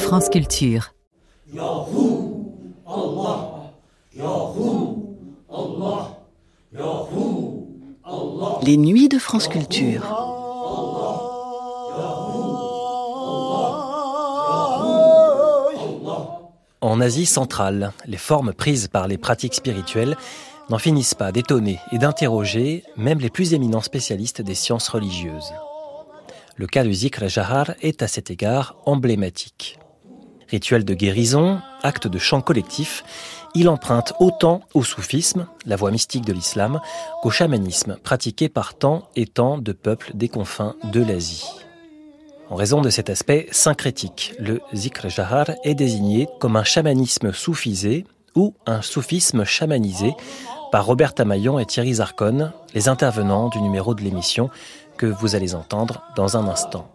France Culture. Les nuits de France Culture. En Asie centrale, les formes prises par les pratiques spirituelles n'en finissent pas d'étonner et d'interroger même les plus éminents spécialistes des sciences religieuses. Le cas du Zikr Jahar est à cet égard emblématique. Rituel de guérison, acte de chant collectif, il emprunte autant au soufisme, la voie mystique de l'islam, qu'au chamanisme pratiqué par tant et tant de peuples des confins de l'Asie. En raison de cet aspect syncrétique, le Zikr Jahar est désigné comme un chamanisme soufisé ou un soufisme chamanisé par Robert Tamayon et Thierry Zarcone, les intervenants du numéro de l'émission que vous allez entendre dans un instant.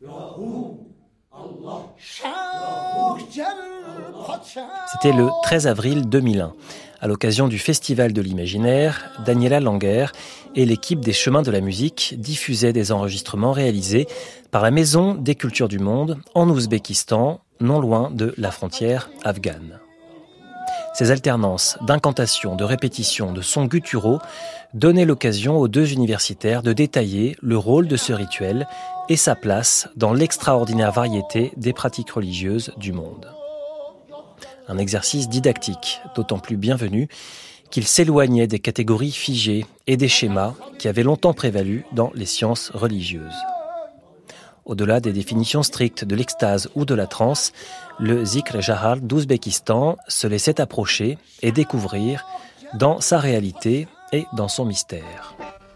C'était le 13 avril 2001. À l'occasion du Festival de l'Imaginaire, Daniela Langer et l'équipe des Chemins de la Musique diffusaient des enregistrements réalisés par la Maison des Cultures du Monde en Ouzbékistan, non loin de la frontière afghane. Ces alternances d'incantations, de répétitions, de sons gutturaux donnaient l'occasion aux deux universitaires de détailler le rôle de ce rituel et sa place dans l'extraordinaire variété des pratiques religieuses du monde. Un exercice didactique, d'autant plus bienvenu qu'il s'éloignait des catégories figées et des schémas qui avaient longtemps prévalu dans les sciences religieuses. Au-delà des définitions strictes de l'extase ou de la transe, le Zikr Jahar d'Ouzbékistan se laissait approcher et découvrir dans sa réalité et dans son mystère.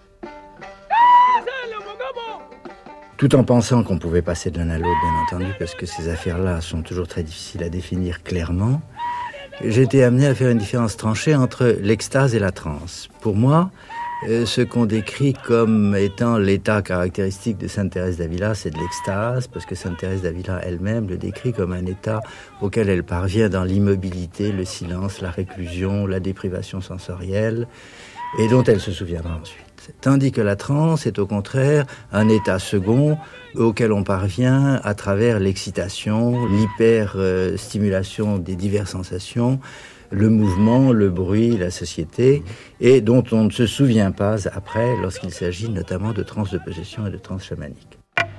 Tout en pensant qu'on pouvait passer de l'un à l'autre, bien entendu, parce que ces affaires-là sont toujours très difficiles à définir clairement, j'ai été amené à faire une différence tranchée entre l'extase et la transe. Pour moi, ce qu'on décrit comme étant l'état caractéristique de Sainte Thérèse d'Avila, c'est de l'extase, parce que Sainte Thérèse d'Avila elle-même le décrit comme un état auquel elle parvient dans l'immobilité, le silence, la réclusion, la déprivation sensorielle, et dont elle se souviendra ensuite. Tandis que la transe est au contraire un état second auquel on parvient à travers l'excitation, l'hyperstimulation des diverses sensations, le mouvement, le bruit, la société, et dont on ne se souvient pas après lorsqu'il s'agit notamment de transe de possession et de transe chamanique.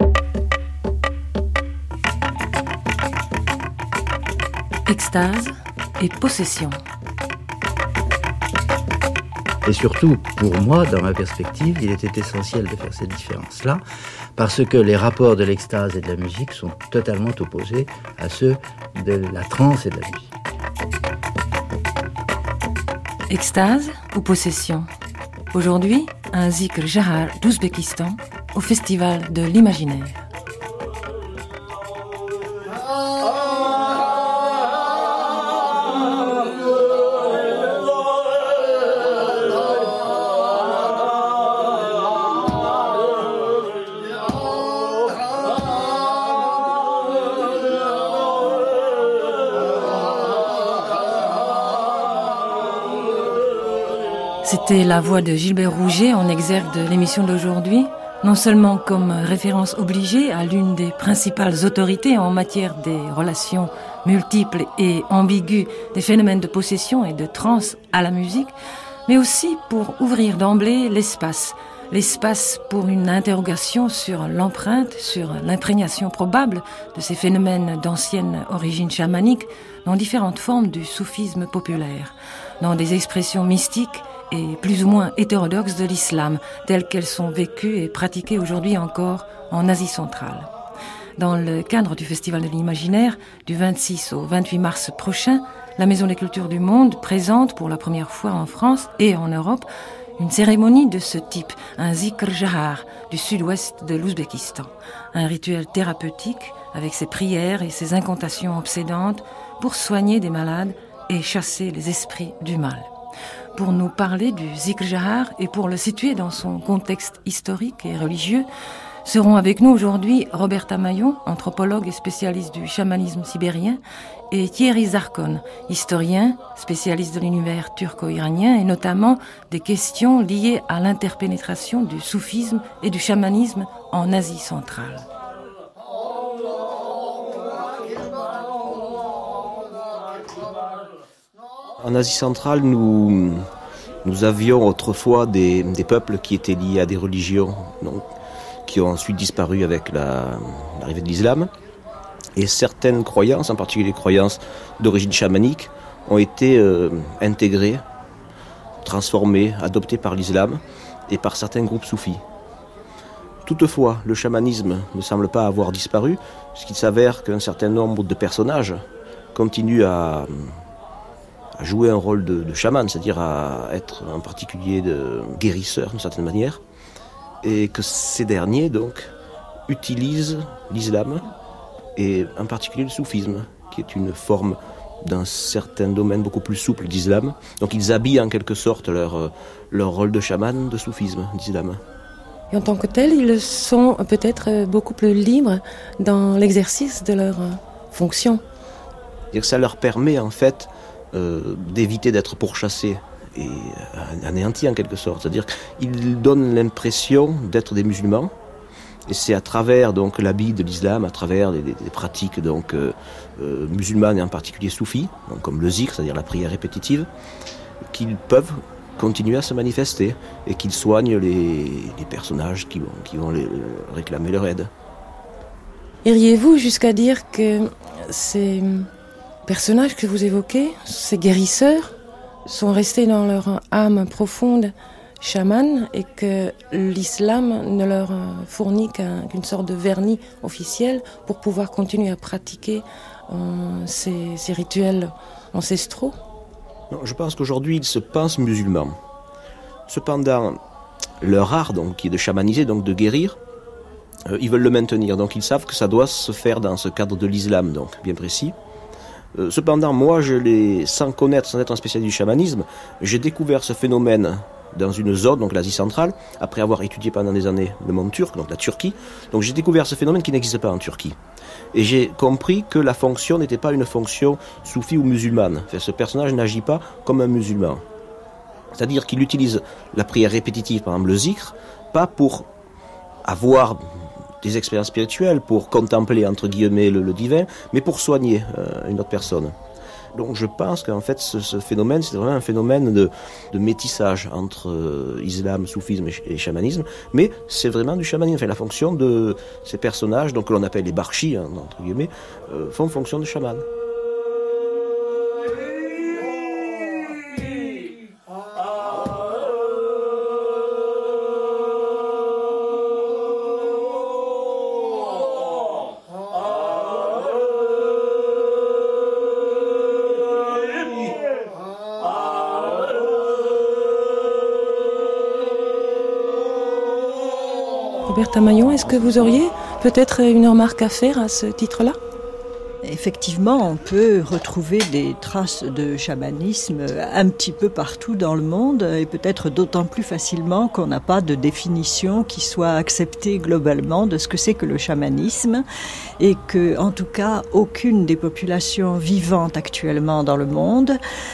Extase et possession. Et surtout, pour moi, dans ma perspective, il était essentiel de faire cette différence-là, parce que les rapports de l'extase et de la musique sont totalement opposés à ceux de la transe et de la musique. Extase ou possession. Aujourd'hui, un Zikr Jahar d'Ouzbékistan au Festival de l'Imaginaire. C'était la voix de Gilbert Rouget en exergue de l'émission d'aujourd'hui, non seulement comme référence obligée à l'une des principales autorités en matière des relations multiples et ambiguës des phénomènes de possession et de transe à la musique, mais aussi pour ouvrir d'emblée l'espace pour une interrogation sur l'empreinte, sur l'imprégnation probable de ces phénomènes d'ancienne origine chamanique dans différentes formes du soufisme populaire, dans des expressions mystiques et plus ou moins hétérodoxes de l'islam, telles qu'elles sont vécues et pratiquées aujourd'hui encore en Asie centrale. Dans le cadre du Festival de l'Imaginaire, du 26 au 28 mars prochain, la Maison des Cultures du Monde présente pour la première fois en France et en Europe une cérémonie de ce type, un Zikr Jahar du sud-ouest de l'Ouzbékistan. Un rituel thérapeutique avec ses prières et ses incantations obsédantes pour soigner des malades et chasser les esprits du mal. Pour nous parler du Zikr Jahar et pour le situer dans son contexte historique et religieux, seront avec nous aujourd'hui Robert Tamayon, anthropologue et spécialiste du chamanisme sibérien, et Thierry Zarcone, historien, spécialiste de l'univers turco-iranien et notamment des questions liées à l'interpénétration du soufisme et du chamanisme en Asie centrale. En Asie centrale, nous avions autrefois des peuples qui étaient liés à des religions, donc, qui ont ensuite disparu avec l'arrivée de l'islam. Et certaines croyances, en particulier les croyances d'origine chamanique, ont été intégrées, transformées, adoptées par l'islam et par certains groupes soufis. Toutefois, le chamanisme ne semble pas avoir disparu, puisqu'il s'avère qu'un certain nombre de personnages continuent à jouer un rôle de chaman, c'est-à-dire à être en particulier de guérisseurs d'une certaine manière, et que ces derniers donc utilisent l'islam et en particulier le soufisme, qui est une forme d'un certain domaine beaucoup plus souple d'islam. Donc ils habillent en quelque sorte leur rôle de chaman de soufisme d'islam. Et en tant que tels, ils sont peut-être beaucoup plus libres dans l'exercice de leur fonction. C'est-à-dire que ça leur permet en fait d'éviter d'être pourchassés et anéantis en quelque sorte. C'est-à-dire qu'ils donnent l'impression d'être des musulmans. Et c'est à travers donc l'habit de l'islam, à travers des pratiques donc musulmanes et en particulier soufis, donc comme le zikr, c'est-à-dire la prière répétitive, qu'ils peuvent continuer à se manifester et qu'ils soignent les personnages qui vont réclamer leur aide. Iriez-vous jusqu'à dire que ces personnages que vous évoquez, ces guérisseurs, sont restés dans leur âme profonde chamane et que l'islam ne leur fournit qu'une sorte de vernis officiel pour pouvoir continuer à pratiquer ces rituels ancestraux? Non, je pense qu'aujourd'hui ils se pensent musulmans. Cependant, leur art, donc, qui est de chamaniser, donc de guérir, ils veulent le maintenir. Donc ils savent que ça doit se faire dans ce cadre de l'islam, donc bien précis. Cependant, moi, sans connaître, sans être un spécialiste du chamanisme, j'ai découvert ce phénomène dans une zone, donc l'Asie centrale, après avoir étudié pendant des années le monde turc, donc la Turquie. Donc j'ai découvert ce phénomène qui n'existe pas en Turquie. Et j'ai compris que la fonction n'était pas une fonction soufie ou musulmane. Enfin, ce personnage n'agit pas comme un musulman. C'est-à-dire qu'il utilise la prière répétitive, par exemple le zikr, pas pour avoir des expériences spirituelles, pour contempler, entre guillemets, le divin, mais pour soigner une autre personne. Donc je pense qu'en fait ce phénomène, c'est vraiment un phénomène de métissage entre islam, soufisme et chamanisme, mais c'est vraiment du chamanisme. Enfin, la fonction de ces personnages, donc que l'on appelle les barchis, entre guillemets, font fonction de chaman. Robert Tamayon, est-ce que vous auriez peut-être une remarque à faire à ce titre-là? Effectivement, on peut retrouver des traces de chamanisme un petit peu partout dans le monde et peut-être d'autant plus facilement qu'on n'a pas de définition qui soit acceptée globalement de ce que c'est que le chamanisme et que, en tout cas, aucune des populations vivantes actuellement dans le monde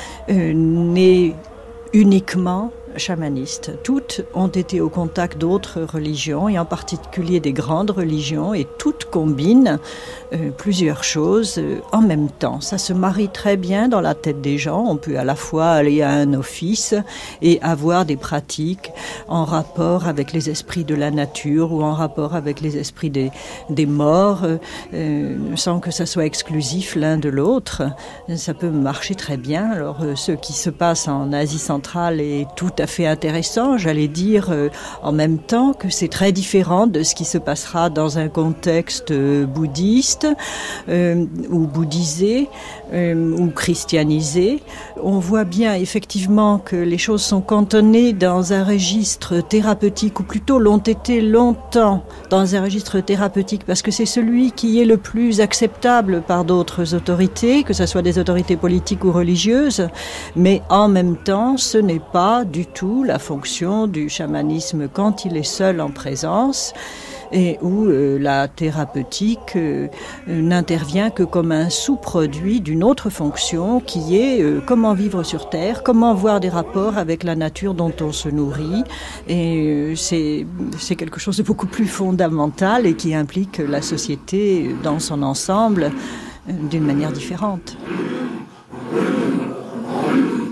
n'est uniquement chamanistes. Toutes ont été au contact d'autres religions et en particulier des grandes religions et toutes combinent plusieurs choses en même temps. Ça se marie très bien dans la tête des gens. On peut à la fois aller à un office et avoir des pratiques en rapport avec les esprits de la nature ou en rapport avec les esprits des morts sans que ça soit exclusif l'un de l'autre. Ça peut marcher très bien. Alors ce qui se passe en Asie centrale est tout à fait intéressant, j'allais dire en même temps que c'est très différent de ce qui se passera dans un contexte bouddhiste ou bouddhisé ou christianisé. On voit bien effectivement que les choses sont cantonnées dans un registre thérapeutique, ou plutôt l'ont été longtemps dans un registre thérapeutique, parce que c'est celui qui est le plus acceptable par d'autres autorités, que ce soit des autorités politiques ou religieuses, mais en même temps ce n'est pas du tout la fonction du chamanisme quand il est seul en présence et où la thérapeutique n'intervient que comme un sous-produit d'une autre fonction qui est comment vivre sur Terre, comment avoir des rapports avec la nature dont on se nourrit. Et c'est quelque chose de beaucoup plus fondamental et qui implique la société dans son ensemble d'une manière différente.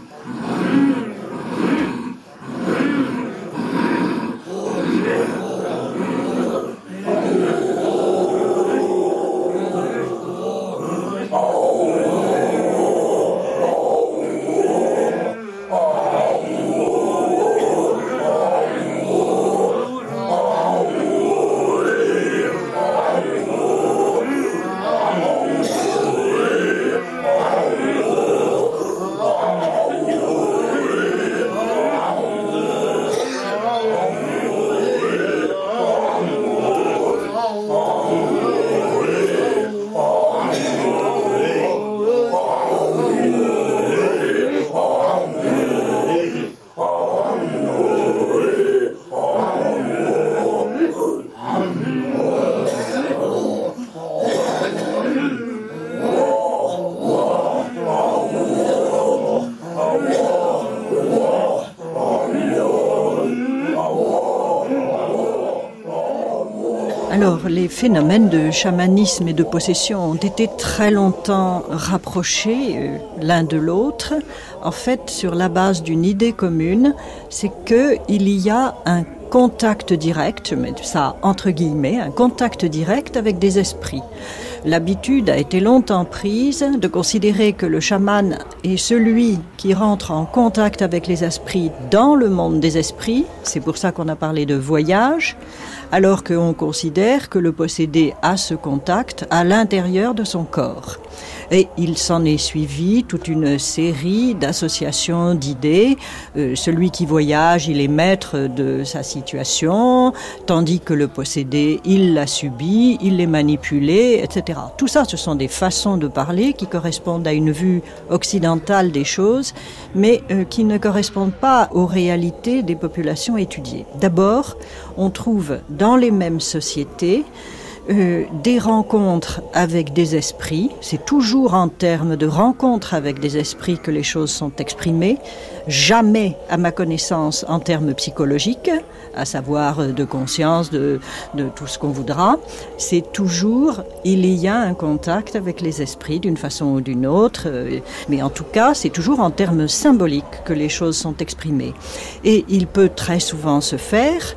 les phénomènes de chamanisme et de possession ont été très longtemps rapprochés l'un de l'autre, en fait sur la base d'une idée commune, c'est qu'il y a un contact direct, je mets ça entre guillemets, un contact direct avec des esprits. L'habitude a été longtemps prise de considérer que le chaman est celui qui rentre en contact avec les esprits dans le monde des esprits, c'est pour ça qu'on a parlé de voyage, alors qu'on considère que le possédé a ce contact à l'intérieur de son corps. Et il s'en est suivi toute une série d'associations d'idées. Celui qui voyage, il est maître de sa situation, tandis que le possédé, il l'a subi, il l'est manipulé, etc. Tout ça, ce sont des façons de parler qui correspondent à une vue occidentale des choses, mais qui ne correspondent pas aux réalités des populations étudiées. D'abord, on trouve dans les mêmes sociétés des rencontres avec des esprits. C'est toujours en termes de rencontres avec des esprits que les choses sont exprimées. Jamais, à ma connaissance, en termes psychologiques, à savoir de conscience, de tout ce qu'on voudra. C'est toujours, il y a un contact avec les esprits d'une façon ou d'une autre. Mais en tout cas, c'est toujours en termes symboliques que les choses sont exprimées. Et il peut très souvent se faire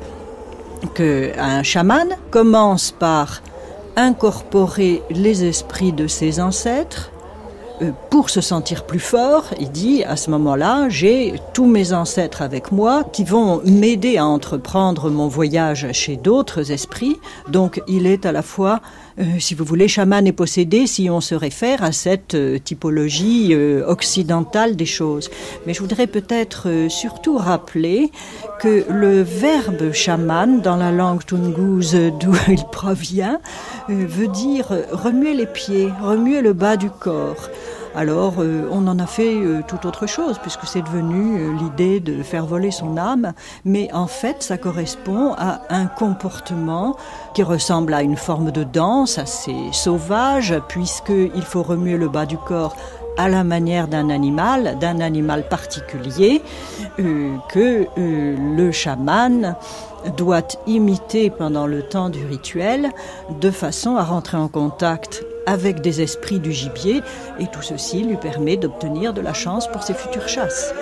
qu'un chaman commence par incorporer les esprits de ses ancêtres pour se sentir plus fort. Il dit, à ce moment-là, j'ai tous mes ancêtres avec moi qui vont m'aider à entreprendre mon voyage chez d'autres esprits. Donc, il est à la fois, si vous voulez, chaman et possédé, si on se réfère à cette typologie occidentale des choses. Mais je voudrais peut-être surtout rappeler que le verbe chaman, dans la langue toungouse d'où il provient, veut dire remuer les pieds, remuer le bas du corps. Alors, on en a fait tout autre chose, puisque c'est devenu l'idée de faire voler son âme. Mais en fait, ça correspond à un comportement qui ressemble à une forme de danse assez sauvage, puisqu'il faut remuer le bas du corps à la manière d'un animal particulier, que le chaman doit imiter pendant le temps du rituel, de façon à rentrer en contact avec des esprits du gibier, et tout ceci lui permet d'obtenir de la chance pour ses futures chasses.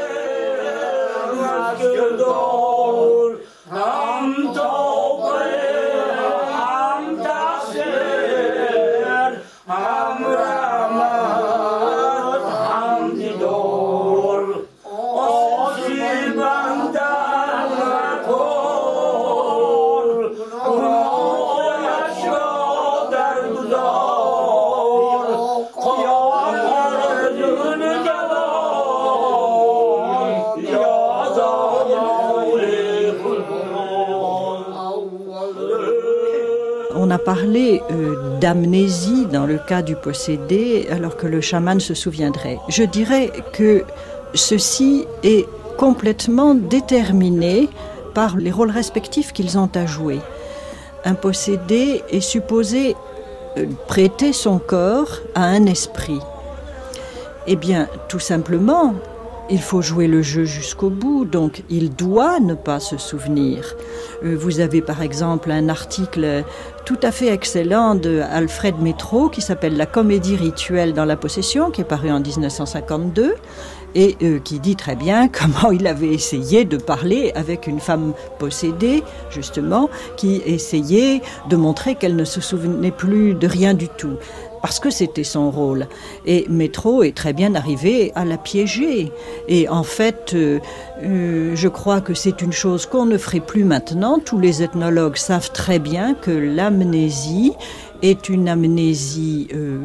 On a parlé d'amnésie dans le cas du possédé, alors que le chaman se souviendrait. Je dirais que ceci est complètement déterminé par les rôles respectifs qu'ils ont à jouer. Un possédé est supposé prêter son corps à un esprit. Eh bien, tout simplement, il faut jouer le jeu jusqu'au bout, donc il doit ne pas se souvenir. Vous avez par exemple un article tout à fait excellent de Alfred Métro qui s'appelle « La comédie rituelle dans la possession » qui est paru en 1952 et qui dit très bien comment il avait essayé de parler avec une femme possédée, justement, qui essayait de montrer qu'elle ne se souvenait plus de rien du tout. Parce que c'était son rôle. Et Métro est très bien arrivé à la piéger. Et en fait, je crois que c'est une chose qu'on ne ferait plus maintenant. Tous les ethnologues savent très bien que l'amnésie est une amnésie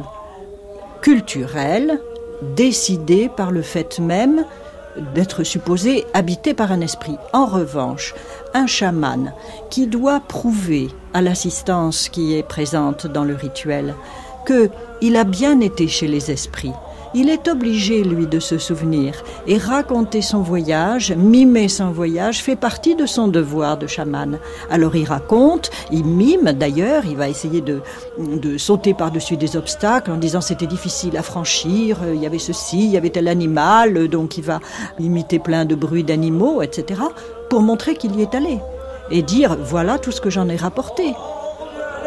culturelle, décidée par le fait même d'être supposé habité par un esprit. En revanche, un chaman qui doit prouver à l'assistance qui est présente dans le rituel qu'il a bien été chez les esprits. Il est obligé, lui, de se souvenir et raconter son voyage, mimer son voyage, fait partie de son devoir de chaman. Alors il raconte, il mime d'ailleurs, il va essayer de sauter par-dessus des obstacles en disant c'était difficile à franchir, il y avait ceci, il y avait tel animal, donc il va imiter plein de bruits d'animaux, etc., pour montrer qu'il y est allé et dire voilà tout ce que j'en ai rapporté.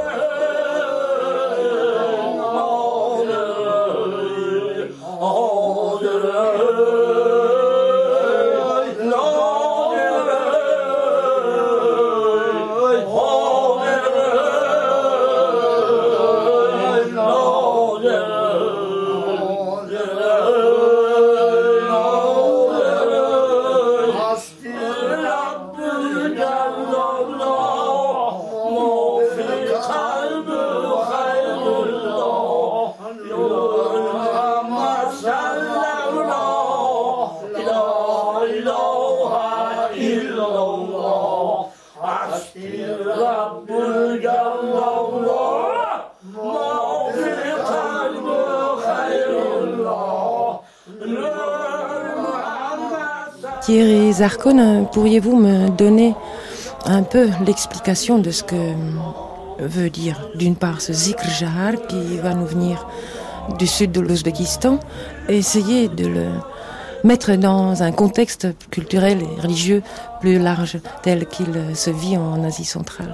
Thierry Zarcone, pourriez-vous me donner un peu l'explication de ce que veut dire, d'une part, ce zikr jahar qui va nous venir du sud de l'Ouzbékistan, et essayer de le mettre dans un contexte culturel et religieux plus large, tel qu'il se vit en Asie centrale.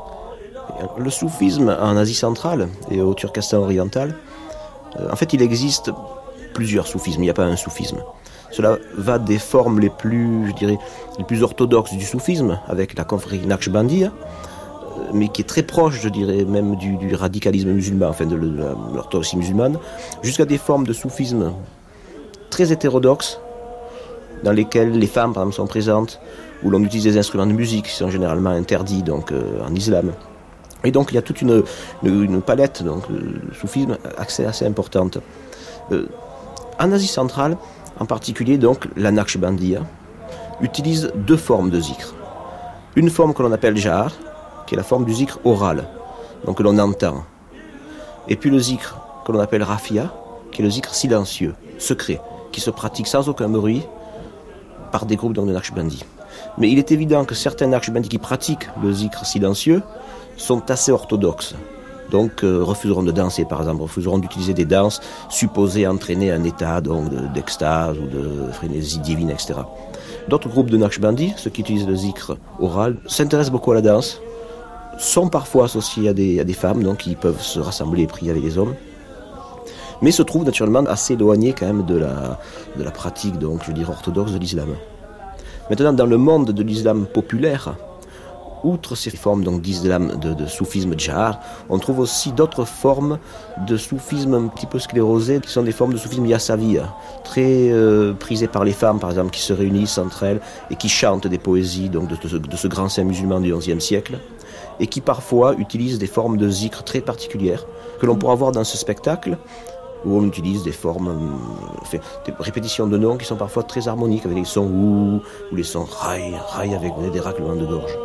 Le soufisme en Asie centrale et au Turkestan oriental, en fait, il existe plusieurs soufismes, il n'y a pas un soufisme. Cela va des formes les plus orthodoxes du soufisme, avec la confrérie Naqshbandiya, mais qui est très proche, je dirais, même du radicalisme musulman, enfin de l'orthodoxie musulmane, jusqu'à des formes de soufisme très hétérodoxes, dans lesquelles les femmes, par exemple, sont présentes, où l'on utilise des instruments de musique qui sont généralement interdits donc, en islam. Et donc il y a toute une palette donc, de soufisme assez importante. En Asie centrale, en particulier, donc, la Naqshbandiya utilise deux formes de zikr. Une forme que l'on appelle jahar, qui est la forme du zikr oral, donc que l'on entend. Et puis le zikr que l'on appelle rafia, qui est le zikr silencieux, secret, qui se pratique sans aucun bruit par des groupes donc, de Naqshbandi. Mais il est évident que certains Naqshbandis qui pratiquent le zikr silencieux sont assez orthodoxes. Donc refuseront de danser, par exemple, refuseront d'utiliser des danses supposées entraîner un état donc, d'extase ou de frénésie divine, etc. D'autres groupes de Naqshbandi, ceux qui utilisent le zikr oral, s'intéressent beaucoup à la danse, sont parfois associés à des femmes, donc qui peuvent se rassembler et prier avec les hommes, mais se trouvent naturellement assez éloignés quand même de la pratique, donc je dirais orthodoxe de l'islam. Maintenant, dans le monde de l'islam populaire, outre ces formes donc, d'islam, de soufisme jahar, on trouve aussi d'autres formes de soufisme un petit peu sclérosé, qui sont des formes de soufisme yasavi, très prisées par les femmes, par exemple, qui se réunissent entre elles et qui chantent des poésies donc, de ce grand saint musulman du XIe siècle, et qui parfois utilisent des formes de zikr très particulières, que l'on pourra voir dans ce spectacle, où on utilise des formes, des répétitions de noms qui sont parfois très harmoniques, avec les sons ou les sons rai avec des raclements de gorge.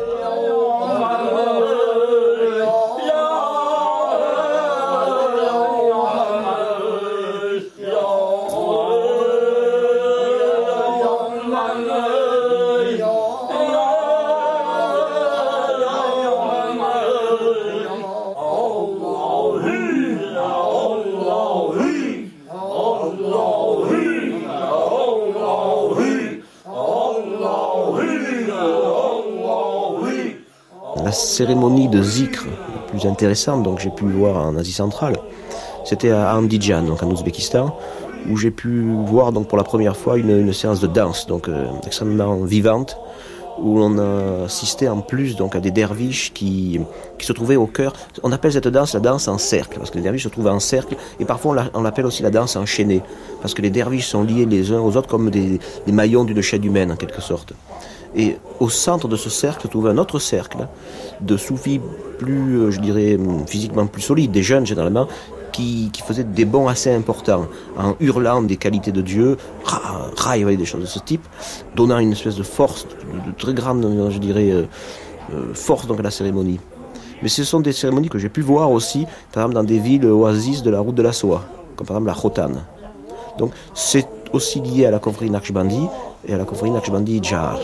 La cérémonie de zikr la plus intéressante donc j'ai pu voir en Asie centrale, c'était à Andijan, donc en Ouzbékistan, où j'ai pu voir donc pour la première fois une séance de danse donc extrêmement vivante, où on a assisté en plus donc à des derviches qui se trouvaient au cœur. On appelle cette danse la danse en cercle, parce que les derviches se trouvent en cercle, et parfois on l'appelle aussi la danse enchaînée, parce que les derviches sont liés les uns aux autres comme des maillons d'une chaîne humaine en quelque sorte. Et au centre de ce cercle se trouvait un autre cercle de soufis plus, je dirais, physiquement plus solides, des jeunes généralement, qui faisaient des bonds assez importants, en hurlant des qualités de Dieu, des choses de ce type, donnant une espèce de force, de très grande, je dirais, force donc à la cérémonie. Mais ce sont des cérémonies que j'ai pu voir aussi, par exemple, dans des villes oasis de la route de la soie, comme par exemple la Khotan. Donc c'est aussi lié à la confrérie Naqshbandi et à la confrérie Naqshbandi Jahar.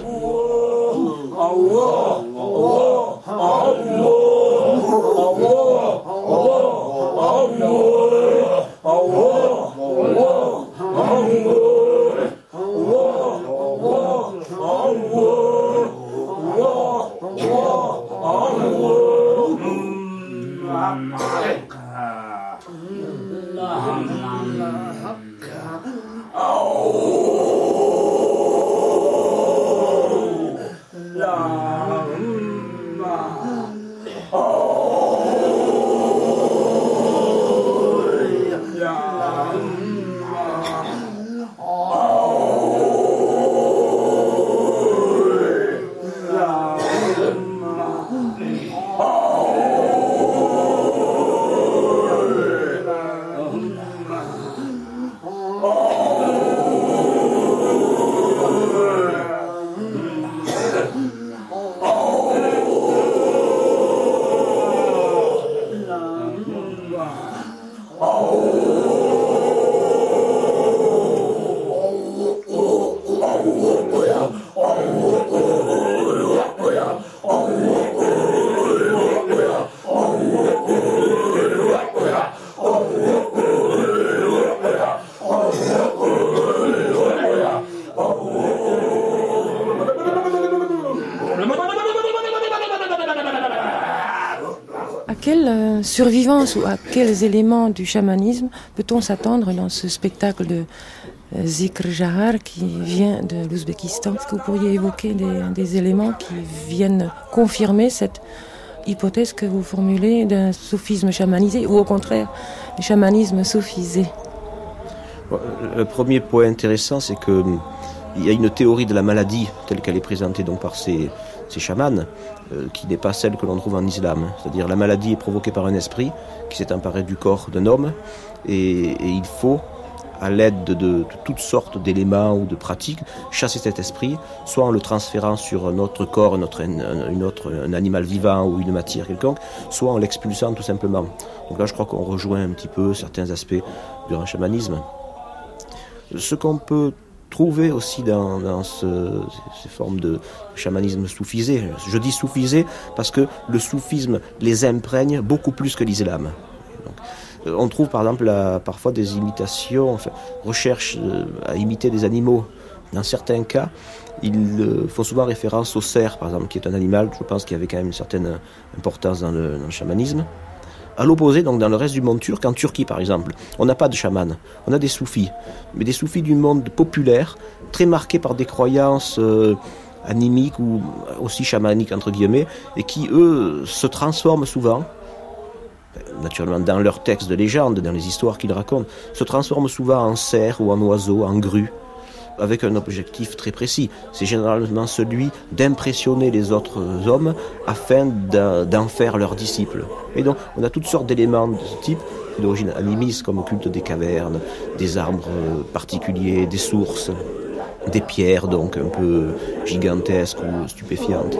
survivance ou à quels éléments du chamanisme peut-on s'attendre dans ce spectacle de Zikr Jahar qui vient de l'Ouzbékistan? Est-ce que vous pourriez évoquer des éléments qui viennent confirmer cette hypothèse que vous formulez d'un soufisme chamanisé ou au contraire du chamanisme soufisé? Le premier point intéressant, c'est qu'il y a une théorie de la maladie telle qu'elle est présentée donc par ces chamans, qui n'est pas celle que l'on trouve en islam. C'est-à-dire la maladie est provoquée par un esprit qui s'est emparé du corps d'un homme et il faut, à l'aide de toutes sortes d'éléments ou de pratiques, chasser cet esprit, soit en le transférant sur un autre corps, un animal vivant ou une matière quelconque, soit en l'expulsant tout simplement. Donc là, je crois qu'on rejoint un petit peu certains aspects du chamanisme. Ce qu'on peut trouver aussi dans ces formes de chamanisme soufisé, je dis soufisé parce que le soufisme les imprègne beaucoup plus que l'islam. On trouve par exemple parfois des imitations, recherche à imiter des animaux. Dans certains cas, ils font souvent référence au cerf, par exemple, qui est un animal, je pense, qui avait quand même une certaine importance dans le chamanisme. À l'opposé, donc dans le reste du monde turc, en Turquie par exemple, on n'a pas de chaman, on a des soufis, mais des soufis du monde populaire, très marqués par des croyances animiques ou aussi chamaniques entre guillemets, et qui eux se transforment souvent. Naturellement dans leurs textes de légende, dans les histoires qu'ils racontent, se transforment souvent en cerf ou en oiseau, en grue, avec un objectif très précis. C'est généralement celui d'impressionner les autres hommes afin d'en faire leurs disciples. Et donc on a toutes sortes d'éléments de ce type, d'origine animiste, comme culte des cavernes, des arbres particuliers, des sources, des pierres donc un peu gigantesques ou stupéfiantes.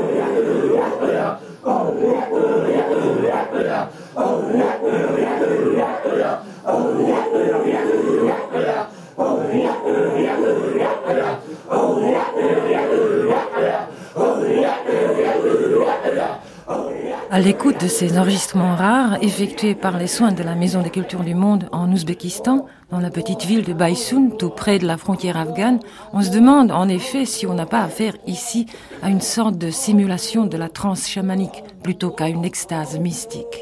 À l'écoute de ces enregistrements rares effectués par les soins de la Maison des Cultures du Monde en Ouzbékistan, dans la petite ville de Baysoun, tout près de la frontière afghane, on se demande en effet si on n'a pas affaire ici à une sorte de simulation de la transe chamanique plutôt qu'à une extase mystique.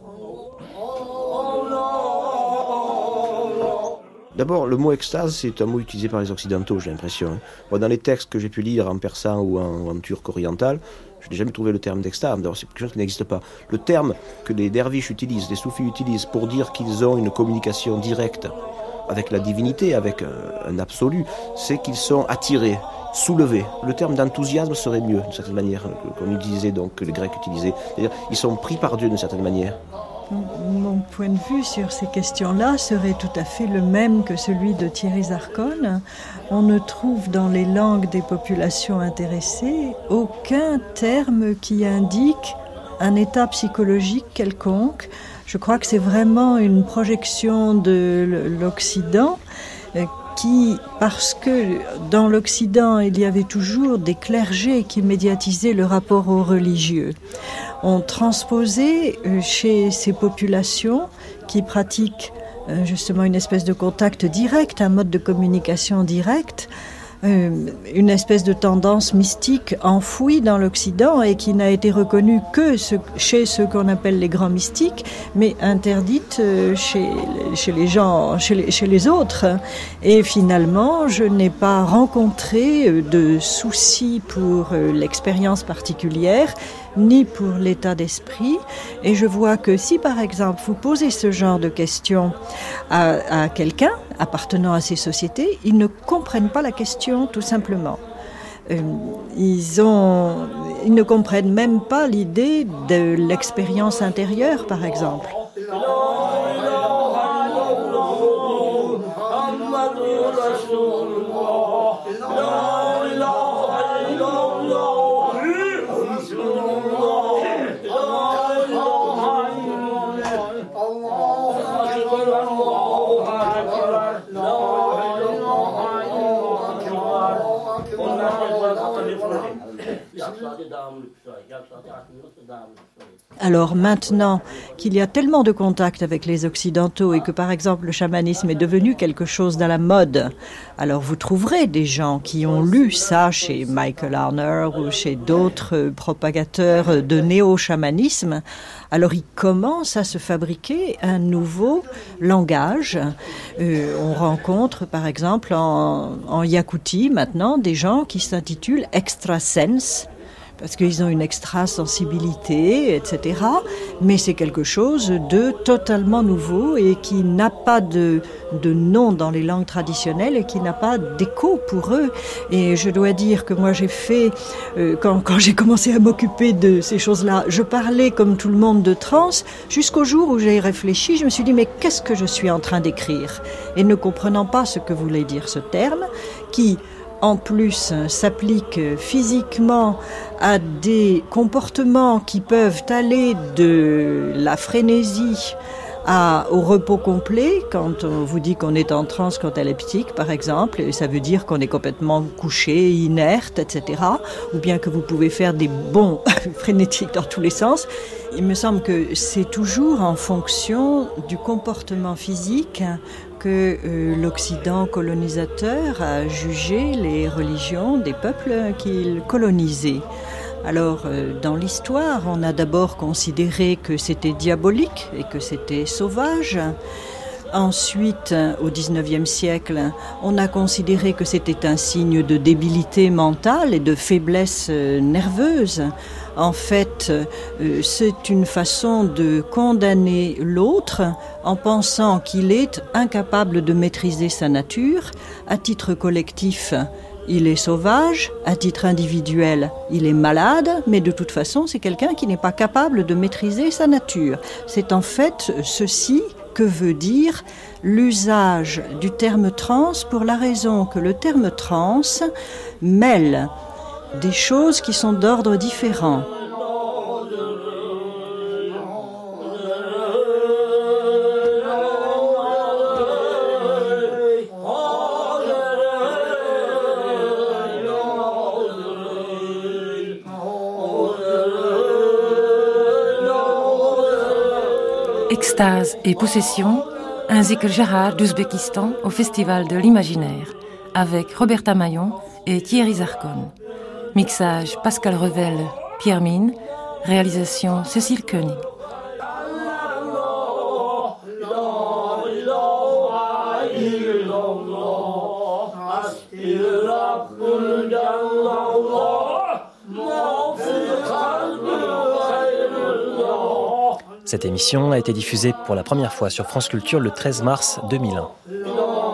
D'abord, le mot extase, c'est un mot utilisé par les Occidentaux, j'ai l'impression. Bon, dans les textes que j'ai pu lire en persan ou en turc oriental, je n'ai jamais trouvé le terme d'extase. D'abord, c'est quelque chose qui n'existe pas. Le terme que les derviches utilisent, les soufis utilisent pour dire qu'ils ont une communication directe avec la divinité, avec un absolu, c'est qu'ils sont attirés, soulevés. Le terme d'enthousiasme serait mieux, d'une certaine manière, qu'on utilisait, donc que les Grecs utilisaient. C'est-à-dire, ils sont pris par Dieu d'une certaine manière. Mon point de vue sur ces questions-là serait tout à fait le même que celui de Thierry Zarcone. On ne trouve dans les langues des populations intéressées aucun terme qui indique un état psychologique quelconque. Je crois que c'est vraiment une projection de l'Occident parce que dans l'Occident, il y avait toujours des clergés qui médiatisaient le rapport au religieux. On transposait chez ces populations qui pratiquent justement une espèce de contact direct, un mode de communication direct, une espèce de tendance mystique enfouie dans l'Occident et qui n'a été reconnue que chez ceux qu'on appelle les grands mystiques, mais interdite chez les gens, chez les autres. Et finalement, je n'ai pas rencontré de soucis pour l'expérience particulière, ni pour l'état d'esprit. Et je vois que si, par exemple, vous posez ce genre de questions à quelqu'un appartenant à ces sociétés, ils ne comprennent pas la question, tout simplement. Ils ne comprennent même pas l'idée de l'expérience intérieure, par exemple. Yapsa devamlı. Alors maintenant qu'il y a tellement de contacts avec les Occidentaux et que par exemple le chamanisme est devenu quelque chose à la mode, alors vous trouverez des gens qui ont lu ça chez Michael Arner ou chez d'autres propagateurs de néo-chamanisme. Alors il commence à se fabriquer un nouveau langage. On rencontre par exemple en Yakoutie maintenant des gens qui s'intitulent extrasense, parce qu'ils ont une extra-sensibilité, etc. Mais c'est quelque chose de totalement nouveau et qui n'a pas de nom dans les langues traditionnelles et qui n'a pas d'écho pour eux. Et je dois dire que moi j'ai fait, quand j'ai commencé à m'occuper de ces choses-là, je parlais comme tout le monde de trance, jusqu'au jour où j'ai réfléchi, je me suis dit mais qu'est-ce que je suis en train d'écrire ? Et ne comprenant pas ce que voulait dire ce terme, qui en plus s'applique physiquement à des comportements qui peuvent aller de la frénésie au repos complet, quand on vous dit qu'on est en transe cataleptique par exemple, et ça veut dire qu'on est complètement couché, inerte, etc. Ou bien que vous pouvez faire des bonds frénétiques dans tous les sens. Il me semble que c'est toujours en fonction du comportement physique que l'Occident colonisateur a jugé les religions des peuples qu'il colonisait. Alors, dans l'histoire, on a d'abord considéré que c'était diabolique et que c'était sauvage. Ensuite, au XIXe siècle, on a considéré que c'était un signe de débilité mentale et de faiblesse nerveuse. En fait, c'est une façon de condamner l'autre en pensant qu'il est incapable de maîtriser sa nature. À titre collectif, il est sauvage, à titre individuel, il est malade, mais de toute façon, c'est quelqu'un qui n'est pas capable de maîtriser sa nature. C'est en fait ceci que veut dire l'usage du terme trans, pour la raison que le terme trans mêle des choses qui sont d'ordre différent. Extase et possession, un zikr Jarrah d'Ouzbékistan au Festival de l'Imaginaire, avec Roberta Maillon et Thierry Zarcone. Mixage Pascal Revel, Pierre Mine, réalisation Cécile Koenig. Cette émission a été diffusée pour la première fois sur France Culture le 13 mars 2001.